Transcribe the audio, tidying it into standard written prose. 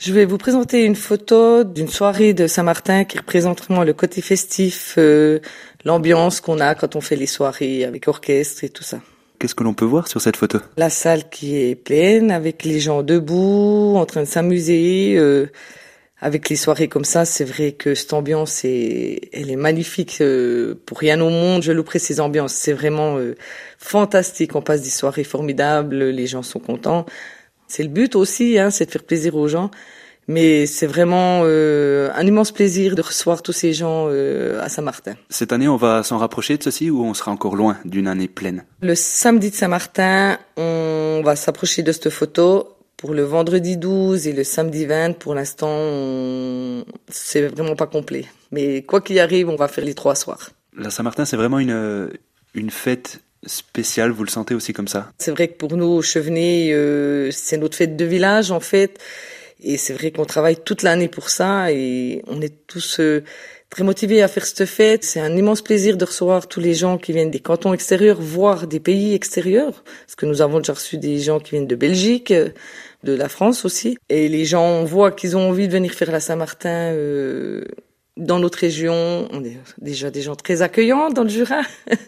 Je vais vous présenter une photo d'une soirée de Saint-Martin qui représente vraiment le côté festif, l'ambiance qu'on a quand on fait les soirées avec orchestre et tout ça. Qu'est-ce que l'on peut voir sur cette photo? La salle qui est pleine, avec les gens debout, en train de s'amuser. Avec les soirées comme ça, c'est vrai que cette ambiance, elle est magnifique. Pour rien au monde, je louperai ces ambiances. C'est vraiment fantastique. On passe des soirées formidables, les gens sont contents. C'est le but aussi, c'est de faire plaisir aux gens. Mais c'est vraiment un immense plaisir de recevoir tous ces gens à Saint-Martin. Cette année, on va s'en rapprocher de ceci ou on sera encore loin d'une année pleine? Le samedi de Saint-Martin, on va s'approcher de cette photo. Pour le vendredi 12 et le samedi 20, pour l'instant, c'est vraiment pas complet. Mais quoi qu'il arrive, on va faire les 3 soirs. La Saint-Martin, c'est vraiment une fête spéciale, vous le sentez aussi comme ça? C'est vrai que pour nous, au Chevenay, c'est notre fête de village en fait. Et c'est vrai qu'on travaille toute l'année pour ça et on est tous très motivés à faire cette fête. C'est un immense plaisir de recevoir tous les gens qui viennent des cantons extérieurs, voire des pays extérieurs. Parce que nous avons déjà reçu des gens qui viennent de Belgique, de la France aussi. Et les gens, on voit qu'ils ont envie de venir faire la Saint-Martin dans notre région. On est déjà des gens très accueillants dans le Jura.